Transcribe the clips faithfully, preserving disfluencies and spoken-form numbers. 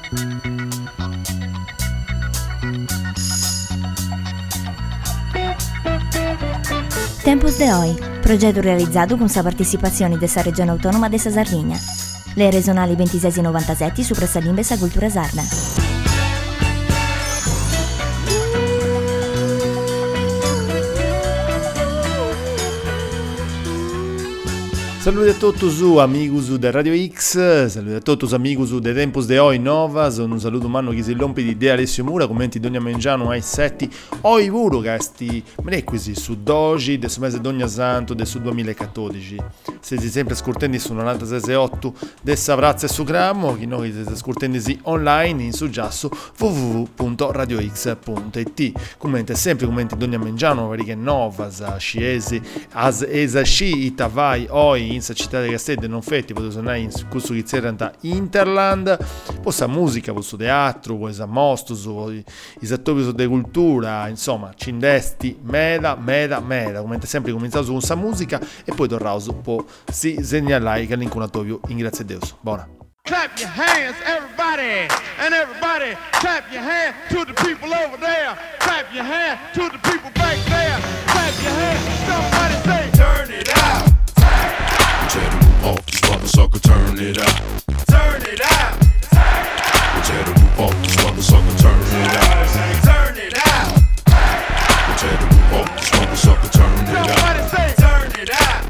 Tempos de Hoy, progetto realizzato con la partecipazione della Regione Autonoma della Sardegna. Le regionali ventisei e novantasette su Pressalimbe e Cultura Sarda. Saluti a tutti amigos de Radio X, saluti a tutti amigos de Tempos de Hoy Novas, un saluto umano che si rompe di De Alessio Mura, commenti Dogna Mengiano ai setti, oi vuro casti, menequisi su Doji, del suo mese Dogna Santo, del suo duemilaquattordici. Siete sempre ascoltando su novantasei virgola otto del Savrazza e su Grammo, che noi siete ascoltando online in su giasso w w w punto radio x punto i t. Commenti sempre commenti Dogna Mengiano, variche Novas, Sciesi, as esa sci, Itavai, oi, in città di Castello non fetti, potete suonare in questo che c'era Interland, poi sa musica, poi su teatro, poi sa mostro, i attori su de cultura, insomma, cindesti, meda, meda, meda, come sempre cominciato con sa musica e poi tornauso può si segnalare che l'incunatorio in grazie a Dio. Buona. Clap your hands, everybody, and everybody, clap your hands to the people over there, clap your hands to the people back there, clap your hands, somebody say, turn it out. Tell them move off, this motherfucker, turn it out. Turn it out. Tell them move off, this motherfucker, turn it out. Turn it out. Tell them move off, this motherfucker, turn it out. Somebody say, turn it out.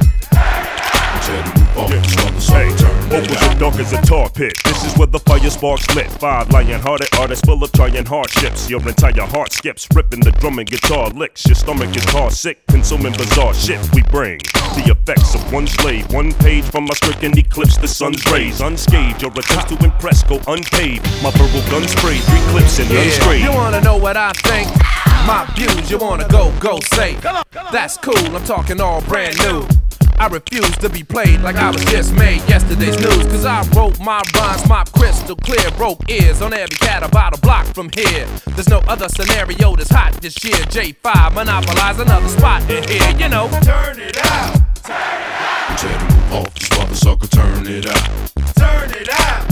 Tell them move off, this motherfucker, turn it out. Open the dark as a tar pit. This is where the fire sparks lit. Five lion-hearted artists full of trying hardships. Your entire heart skips, ripping the drum and guitar licks. Your stomach is car sick, consuming bizarre shit. We bring the effects of one slave. One page from my script can eclipse the sun's rays. Unscathed, your attempts to impress go unpaid. My verbal gun spray, three clips and yeah. unsprayed. You wanna know what I think? My views, you wanna go, go say. That's cool, I'm talking all brand new. I refuse to be played like I was just made yesterday's news. Cause I wrote my rhymes, mop crystal clear. Broke ears on every cat about a block from here. There's no other scenario that's hot this year. J five monopolize another spot in here, you know. Turn it out. Tell them move off, this motherfucker, turn it out. Turn it out.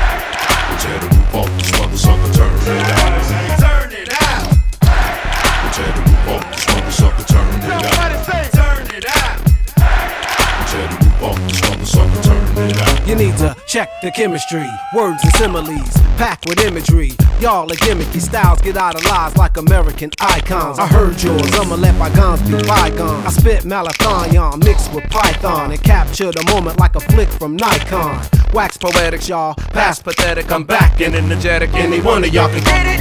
Tell them move off, this motherfucker, turn it out. Turn it out. Tell them move off, this motherfucker, turn it out. Somebody say, turn it out. Tell them move off, this motherfucker, turn it out. You need to check the chemistry, words and similes, packed with imagery. Y'all are gimmicky styles, get idolized like American icons. I heard yours, I'ma let bygones be bygones. I spit malathion mixed with Python and capture the moment like a flick from Nikon. Wax poetics, y'all, past pathetic. I'm back and energetic. Any one of y'all can get it.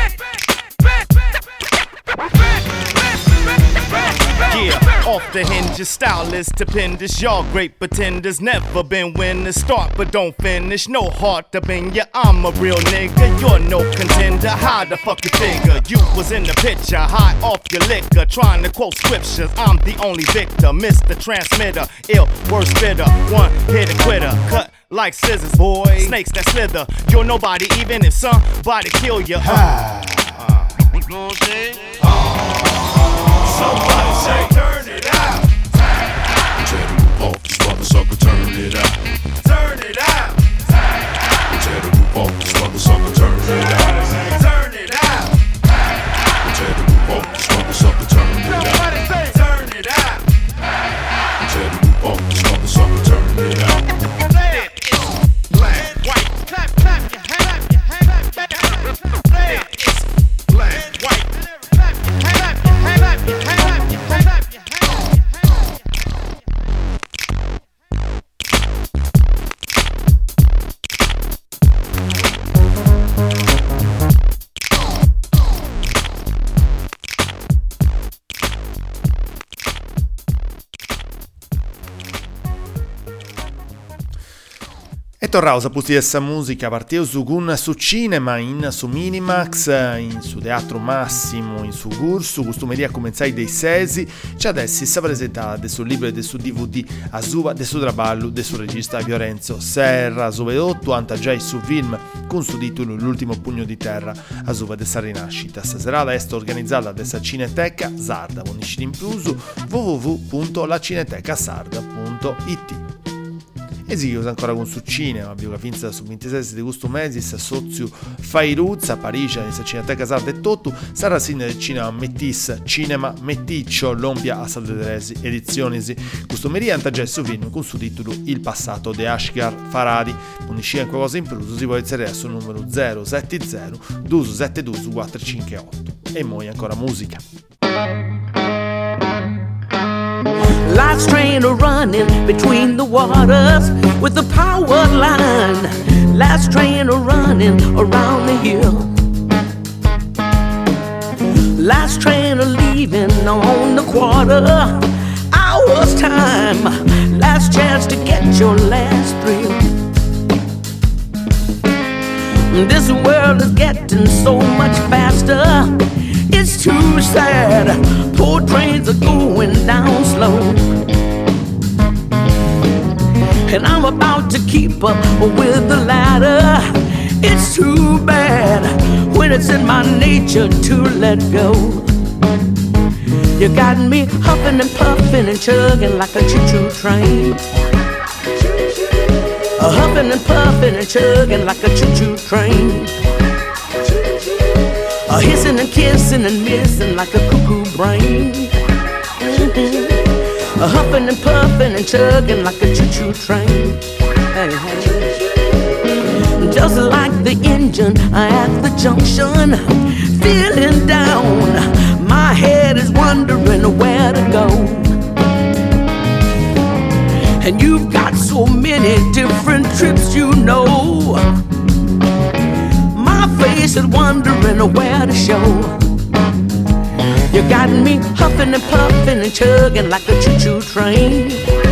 Yeah, off the hinges, style is stupendous. Y'all great pretenders, never been winners. Start but don't finish, no heart to bend ya. I'm a real nigga, you're no contender. How the fuck you figure? You was in the picture, high off your liquor, trying to quote scriptures. I'm the only victor, Mister Transmitter, ill, worst bitter, one hit a quitter, cut like scissors, boy. Snakes that slither, you're nobody even if somebody kill you. Uh, uh, you know what I'm saying? Somebody say, turn it out. Tell them move off, this motherfucker, turn it out. Turn it out. Tell them move off, this motherfucker, turn it out. Turn it out. Tell them move off, this motherfucker, turn it out. Somebody say, turn it out. Tell them move off, this motherfucker, turn it out. It's black, white, clap, clap your hands, your hands, clap your hands. It's black, white, clap your hands, your hands, your hands, your hands, your hands. E tornavo a pusti questa musica, partito su Gun su cinema, in su Minimax, in su Teatro Massimo, in su Curso, costumeria cominciai dei sesi, c'è adesso si presentata sul libro e sul D V D a Suva del suo traballo del suo regista Fiorenzo Serra, soprattutto anche su film con su titolo L'ultimo pugno di terra a Suva della rinascita. Questa serata è organizzata dalla Cineteca Sarda, con in più su w w w punto la cineteca sarda punto i t. e si chiude ancora con su cinema, abbiamo finza su ventisei di questo mese, sozio Fairuzza, Parigi, nella Cineteca Sarda e Tottu, sarà segna del cinema Mettis, Cinema Metticcio, l'Ompia a Salve Teresi, edizioni questo merianta già su film con su titolo Il passato di Ashgar Faradi, unisce in qualcosa in più, si può inserire sul numero zero sette zero due sette due quattro cinque otto. E poi ancora musica. Life's train are running between the waters with the power line. Last train are running around the hill. Last train are leaving on the quarter hour's time. Last chance to get your last thrill. This world is getting so much faster, it's too sad. Poor trains are going down slow, and I'm about to keep up with the ladder. It's too bad when it's in my nature to let go. You got me huffing and puffing and chugging like a choo-choo train. A huffing and puffing and chugging like a choo-choo train. A hissing and kissing and missing like a cuckoo brain. Mm-hmm. A huffing and puffing and chugging like a choo-choo train. Hey, hey. Just like the engine at the junction, feeling down. My head is wondering where to go. And you've got so many different trips, you know. My face is wondering where to show. You got me huffing and puffing and chugging like a choo-choo train.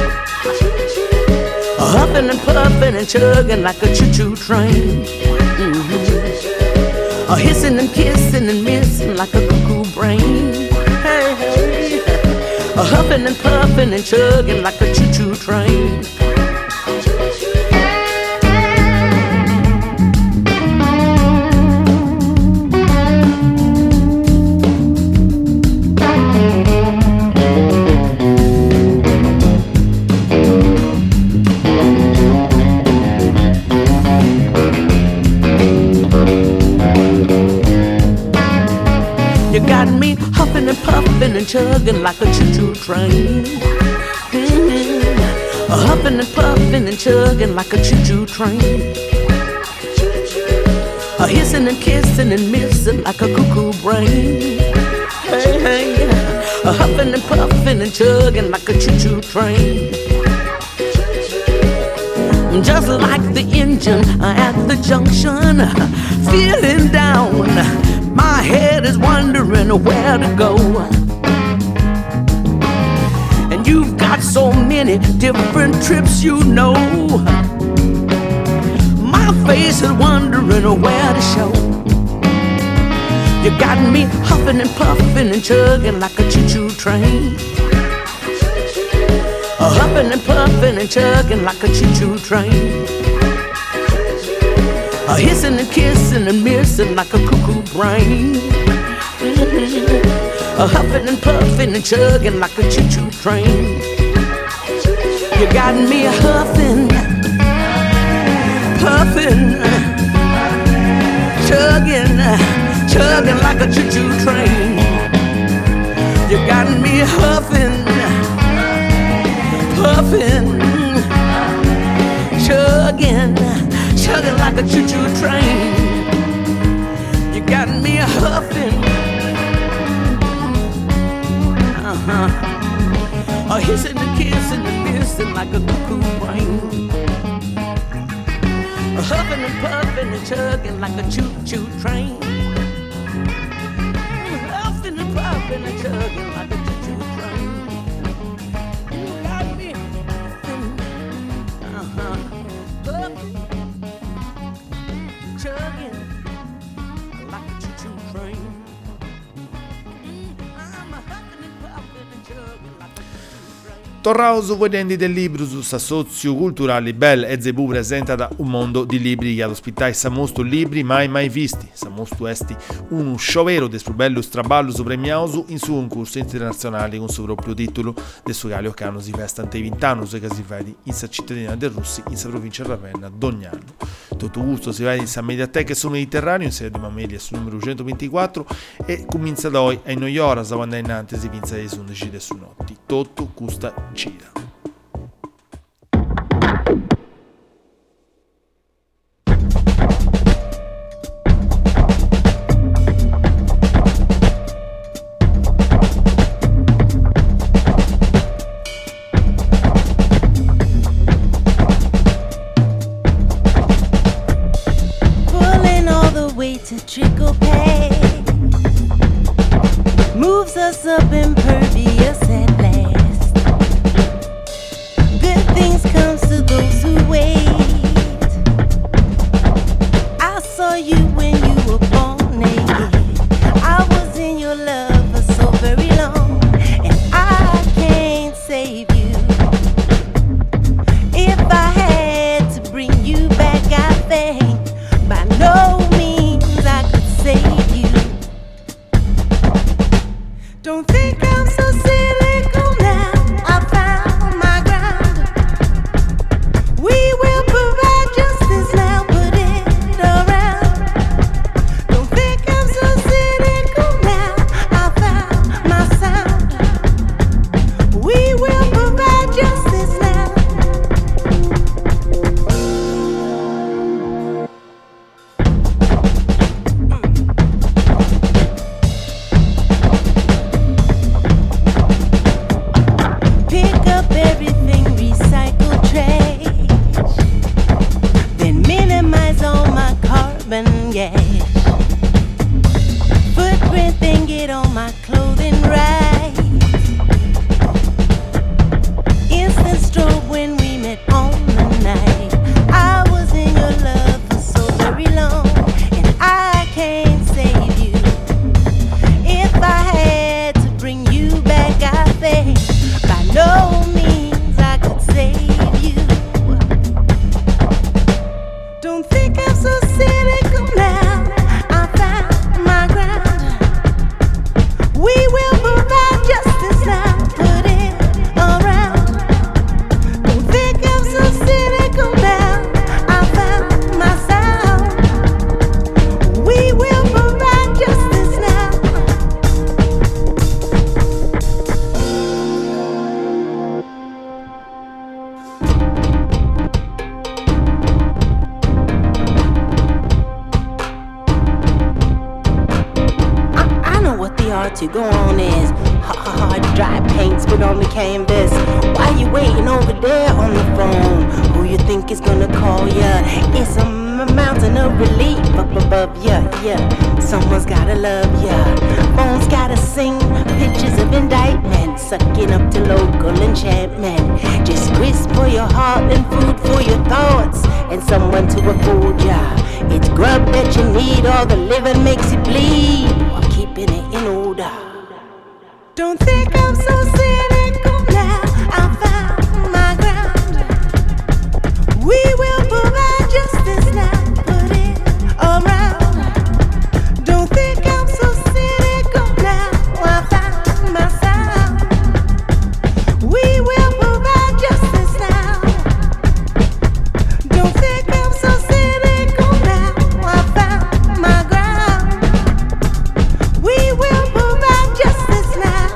Huffing and puffing and chugging like a choo-choo train. Mm-hmm. A hissing and kissing and missing like a cuckoo brain. Hey, hey. A huffing and puffing and chugging like a choo-choo train. And chugging like a choo-choo train. Mm-hmm. A huffing and puffing and chugging like a choo-choo train. A hissing and kissing and missing like a cuckoo brain. Hey, hey. A huffing and puffing and chugging like a choo-choo train. Just like the engine at the junction, feeling down. My head is wondering where to go. And you've got so many different trips, you know. My face is wondering where to show. You got me huffing and puffing and chugging like a choo-choo train. A huffing and puffing and chugging like a choo-choo train. A hissing and kissing and missing like a cuckoo brain. Mm-hmm. A huffing and puffing and chugging like a choo-choo train. You got me huffing, puffing, chugging, chugging like a choo-choo train. You got me huffing, puffing, chugging, chugging like a choo-choo train. You got me huffing, uh-huh. A hissing and kissing and missing like a cuckoo brain. A huffing and puffing and chugging like a choo-choo train. Huffing and puffing and chugging like a choo-choo train. You got me, uh-huh. Huffing, chugging like a choo-choo train. I'm a huffing and puffing and chugging like a choo-choo train. Torrao su Vedendi del Libro su sa sozio culturale Bell e Zebu presenta da un mondo di libri che ad ospitare sa mosto libri mai mai visti. Sa mosto esti un sciovero del suo bello straballo su premiato in su concorso internazionale con suo proprio titolo del suo galio cano si festante venti anni che si vede in sa cittadina del Russi in sa provincia di Ravenna ogni anno. Tutto gusto si vede in sa mediateca sul Mediterraneo in sede di Mamelia sul numero centoventiquattro e comincia da oggi ai noi ora sa quando è innanzi si vince alle undici del su notti. Tutto custa gira. Pulling all the way to trickle pay moves us up impervious at last. Good things comes to those who wait. I saw you when you were born naked. I was in your love for so very long, and I can't save you. If I had to bring you back, I think by no means I could save you. Don't think I'm so cynical now. I found my ground. We will provide justice now. Put it around. Don't think I'm so cynical now. I found my sound. We will provide justice now. Pick up everything, recycle trash. Then minimize all my carbon gas. Footprint, then get all my clothing right. Instant strobe when we met on the night. I was in your love for so very long, and I can't save you. If I had to bring you back, I think by no means I could save you. Don't think I'm so cynical now. I found my ground. We will provide justice now. Put it around. Don't think I'm so cynical now. I found my sound. We will provide justice now. I, I know what the art to go on is. Hard, dry paints put on the canvas. Why you waiting over there on the phone? Who you think is gonna call ya? It's a m- mountain of relief up above ya, yeah. Someone's gotta love ya. Phone's gotta sing pictures of indictment, sucking up to local enchantment. Just grist for your heart and food for your thoughts, and someone to afford ya. It's grub that you need, all the living makes you bleed, while keeping it in order. Don't think I'm so cynical now. I found my ground. We will provide justice now. Put it around. Don't think I'm so cynical now. I found my sound. We will provide justice now. Don't think I'm so cynical now. I found my ground. We will provide justice now.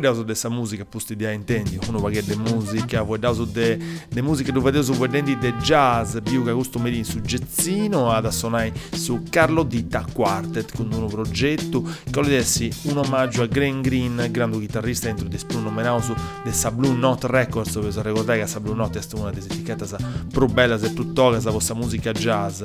voi da su dessa musica posti di intendi, uno perché de musica, voi da su de, de musica dove vedo su vedenti de jazz, più che questo medin su jazzino, ad suonare su Carlo Ditta Quartet con un nuovo progetto che vuole essere un omaggio a Glenn Green, grande chitarrista dentro di Spruno Menauso dessa Blue Note Records, dove si ricordate che questa Blue Note è una delle etichette più belle se tutto questa vostra musica jazz.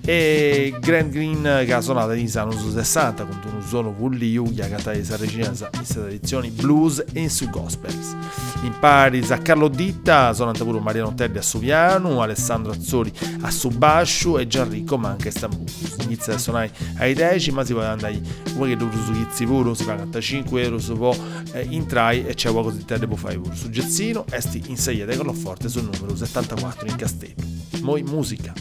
E Glenn Green che ha suonato in anni sessanta con un solo Vulliu che ha cantato questa regina in queste tradizioni blues e su gospels. In pari a Carlo Ditta sono andato pure Mariano Terdi a su piano, Alessandro Azzori a su bascio e Gianrico Manca e Stambus. Inizia a suonare ai dieci, ma si può andare voi che dovete su Chizzi pure, si paga cinque euro, si può eh, entrare e c'è qualcosa di te che può fare pure su jazzino e sti inseiate con lo forte sul numero settantaquattro in Castello. Moi musica.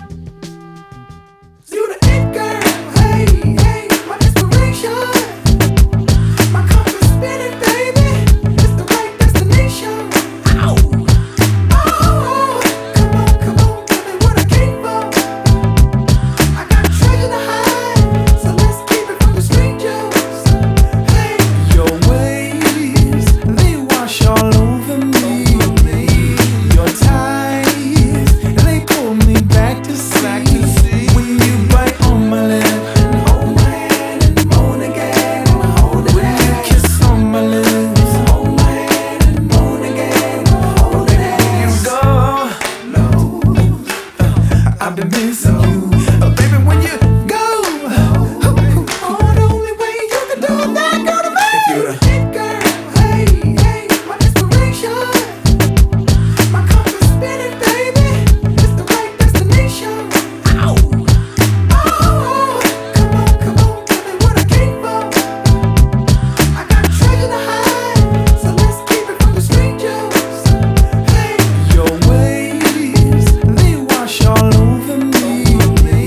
Your waves, they wash all over me.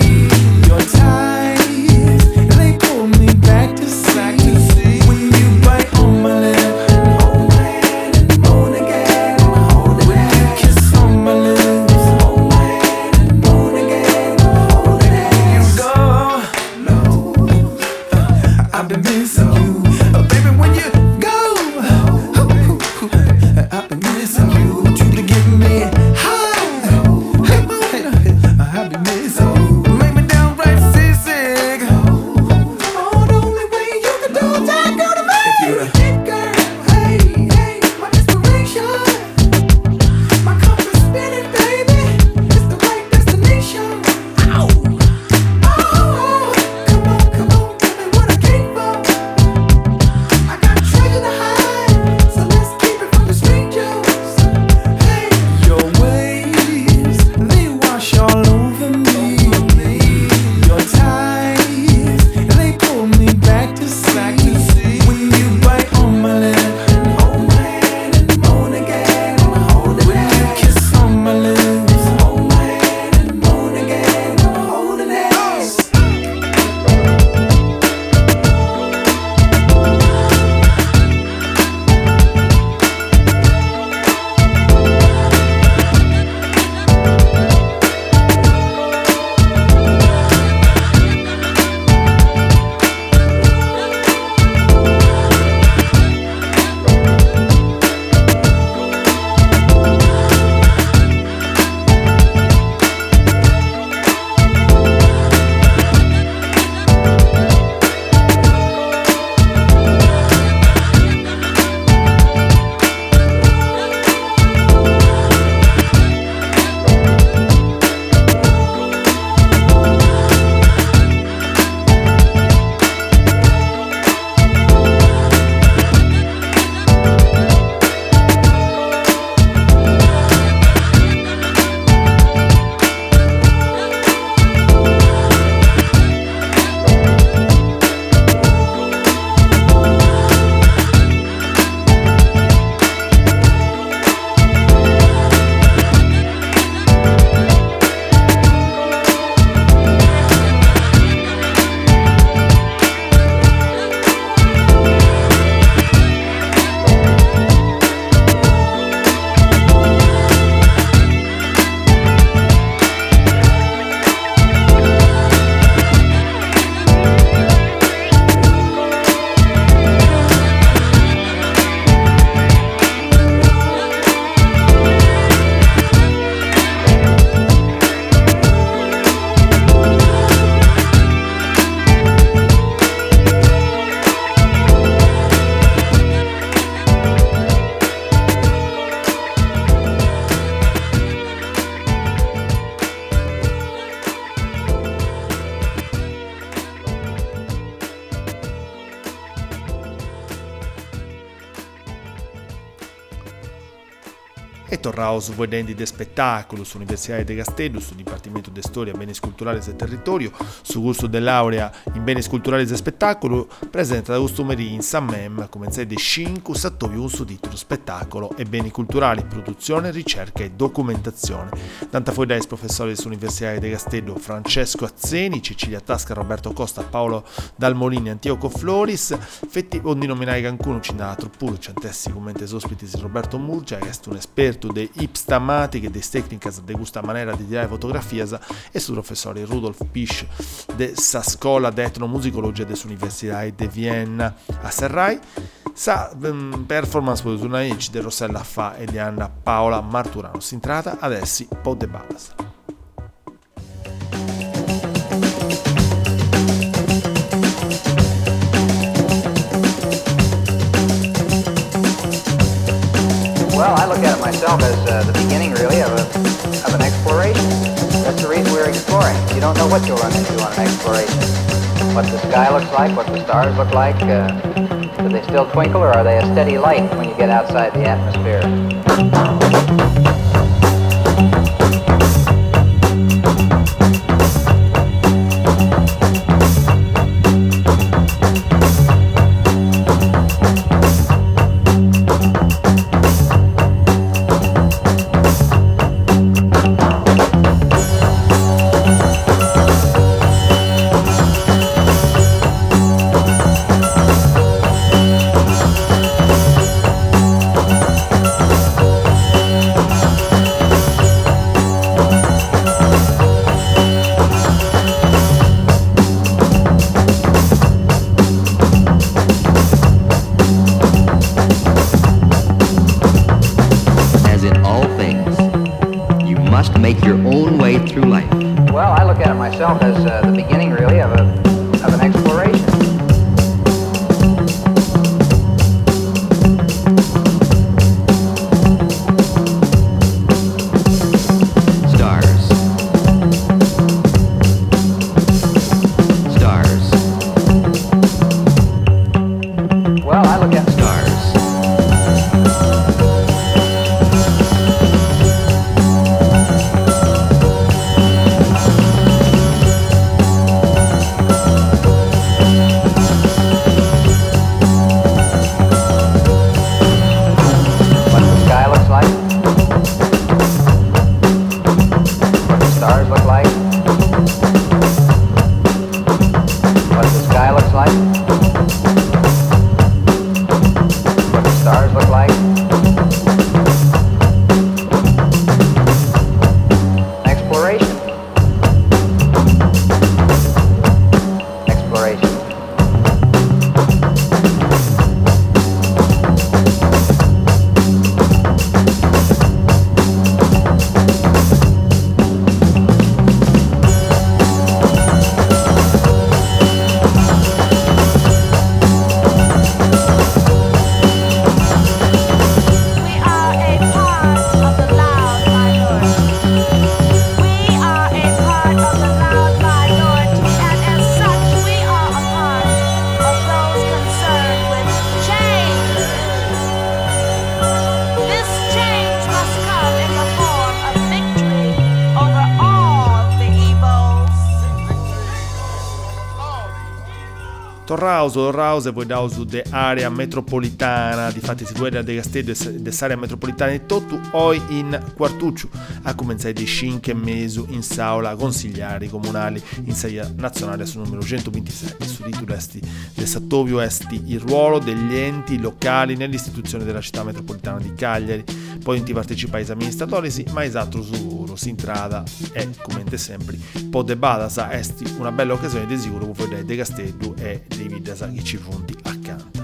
tornaus vedendo de spettacolo sull'Università de Castello, sul Dipartimento di Storia, Beni Culturali e Territorio, su corso di laurea in Beni Culturali e Spettacolo, presenta da costumeri in San Mem, come sei de cinque, sattovi su titolo Spettacolo e Beni Culturali, Produzione, Ricerca e Documentazione. Tanta fuori dai professori dell'Università de Castello Francesco Azzeni, Cecilia Tasca, Roberto Costa, Paolo Dalmolini, Antioco Floris, fetti ogni nominare Cancuno, Cindato Puro, Ciantessi, commenti ospiti Roberto Murgia, che è un esperto di ipstamatiche, di tecniche, di questa maniera di tirare fotografie, e su professore Rudolf Pisch, della scuola di etnomusicologia dell'Università di Vienna a Serrai. Sa um, performance poi su una age di Rossella Fa e di Anna Paola Marturano. Si intrata adesso po' de balas. Well, I look at it myself as uh, the beginning, really, of, a, of an exploration. That's the reason we're exploring. You don't know what you'll run into on an exploration. What the sky looks like, what the stars look like. Uh, do they still twinkle, or are they a steady light when you get outside the atmosphere? As uh, the beginning, really, of, a, of an exploration. Stars. Stars. Well, I look at stars. Torrauso, Torrauso e poi da su de area metropolitana, difatti si guarda de Castello e dell'area metropolitana di Tottu, oi in Quartucciu, a cominciare di cinque mesi in saula consigliari comunali in sedia nazionale sul numero centoventisei, su titolo esti del Sattovio esti il ruolo degli enti locali nell'istituzione della città metropolitana di Cagliari, poi in ti partecipa ai amministratori, sì, ma esatto su si intrada e come sempre po' de badasa esti una bella occasione di sicuro per vedere de Castello e dei video che ci fonti accanto.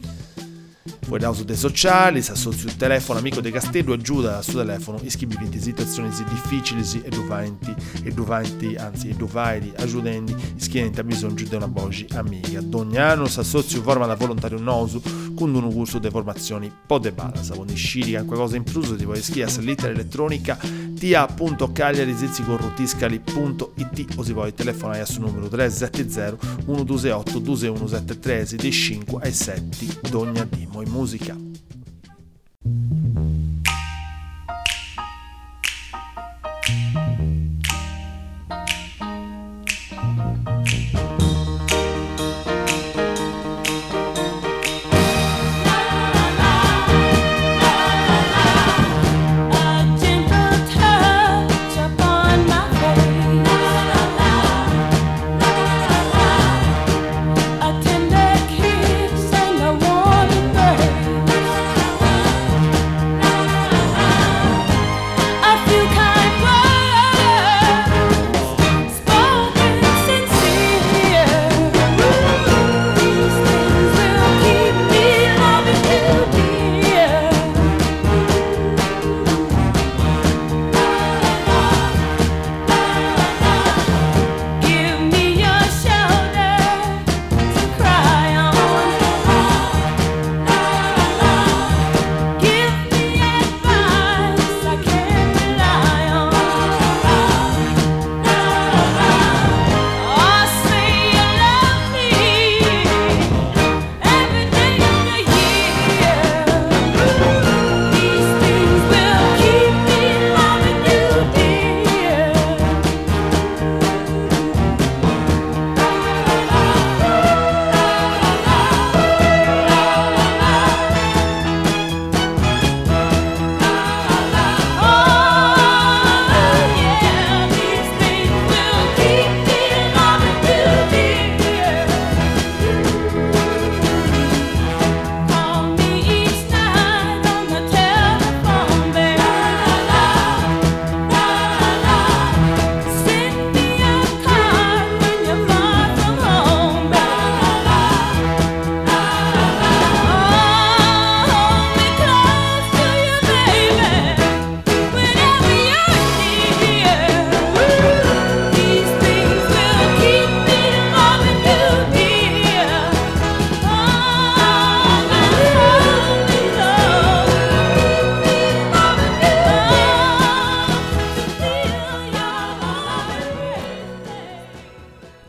Poi da uso dei sociali, si associa il telefono amico De Castello, aiuta al suo telefono, iscrivi in situazioni difficili e doventi, e doventi, anzi, e doventi, aiutando, iscriventi a bisogno di una voce amica. Ogni anno si associa in forma da volontario nosu con un corso di formazioni po' de bala. Se vuoi scegliere qualcosa in più, ti puoi iscriversi all'itera elettronica t a punto cagliari zizzicorrotiscali punto i t o si puoi telefonare sul numero tre sette zero uno due otto due uno sette tre dei cinque ai sette d'ogni dimo in musica.